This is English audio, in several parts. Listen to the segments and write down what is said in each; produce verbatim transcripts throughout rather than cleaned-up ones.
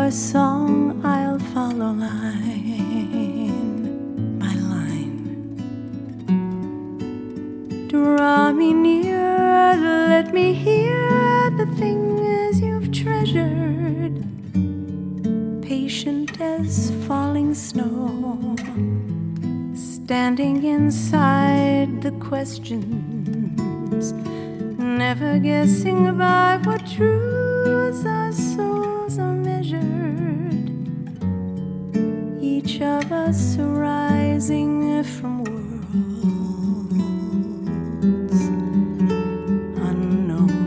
your song, I'll follow line by line. Draw me near, let me hear the things you've treasured, patient as falling snow, standing inside the questions, never guessing by what truths our souls are measured, each of us rising from worlds unknown.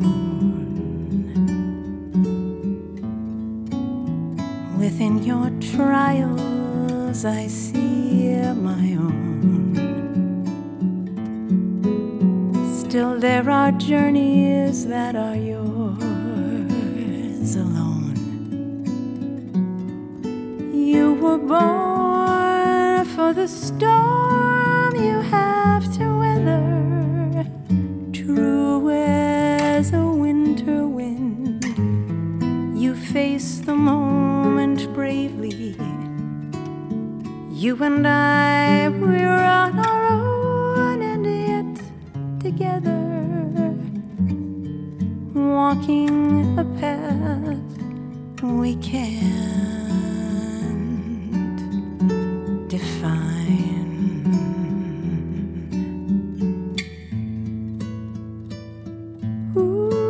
Within your trials I see my own. Still there are journeys that are yours alone. You were born for the storm you have to weather, true as a winter wind. You face the moment bravely. You and I, we're on our own, and yet together, walking a path we can't define. Ooh,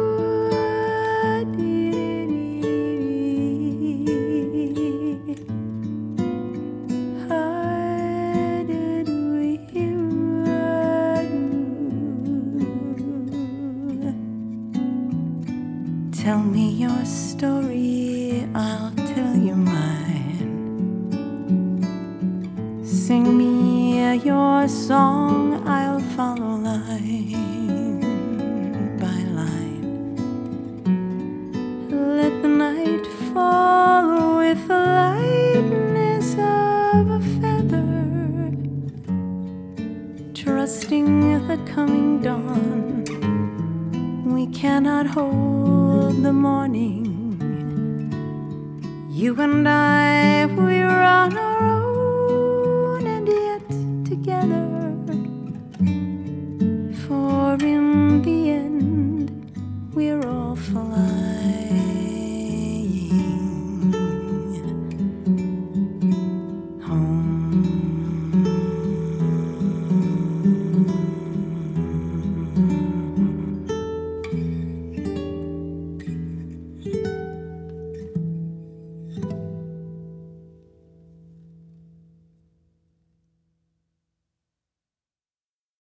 tell me your story, I'll tell you mine. Sing me your song, I'll follow line by line. Let the night fall with the lightness of a feather, trusting the coming dawn. We cannot hold the morning. You and I, we're on our own, and yet together. For in the end, we're all